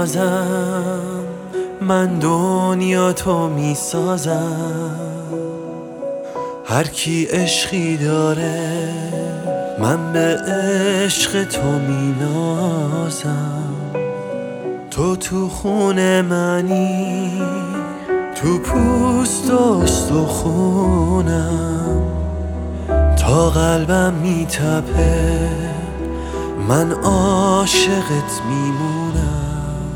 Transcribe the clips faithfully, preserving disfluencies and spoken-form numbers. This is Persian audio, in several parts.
نازم، من دنیا تو می سازم. هر کی عشقی داره من به عشق تو می نازم. تو تو خون منی، تو پوست و استخونم، تا قلبم می تپه من عاشقت میمونم.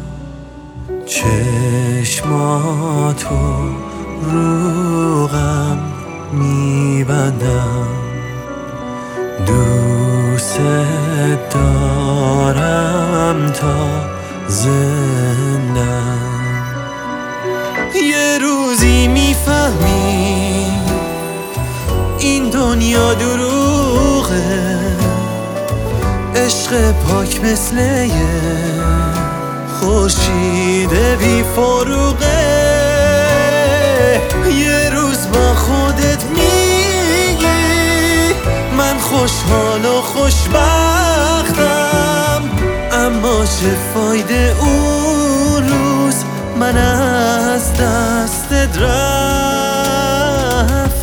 چشماتو رو غم میبندم، دوست دارم تا زندم. یه روزی میفهمی این دنیا دروغه، عشق پاک مثل یه خورشید بی فروغه. یه روز با خودت میگی من خوشحال و خوشبختم، اما چه فایده اون روز من از دستت رفتم.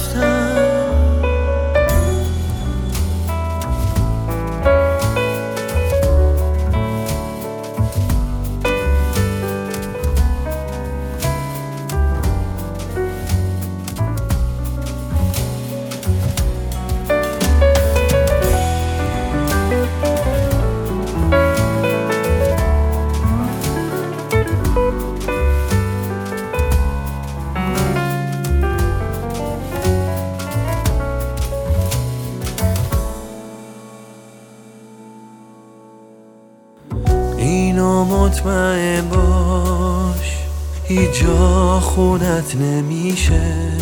اینو مطمئن باش هیچ جا خونت نمیشه،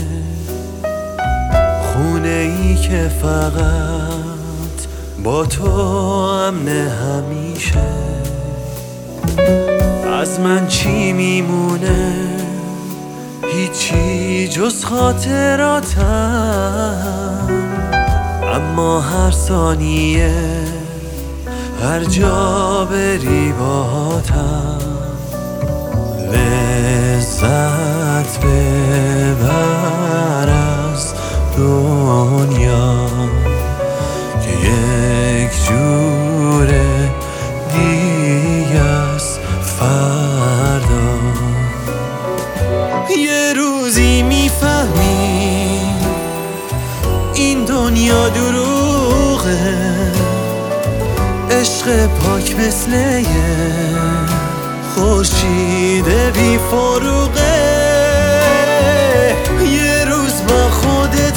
خونه ای که فقط با تو امن همیشه. از من چی میمونه؟ هیچی جز خاطراتم، اما هر ثانیه هر جا بری باهاتم. لذت ببر از دنیا که یک جوره دیگه است فردا. یه روزی میفهمی این دنیا دروغه، عشق پاک مثل یه خورشید بی فروغه. یه روز با خودت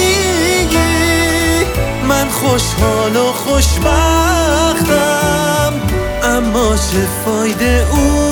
میگی من خوشحال و خوشبختم، اما چه فایده اون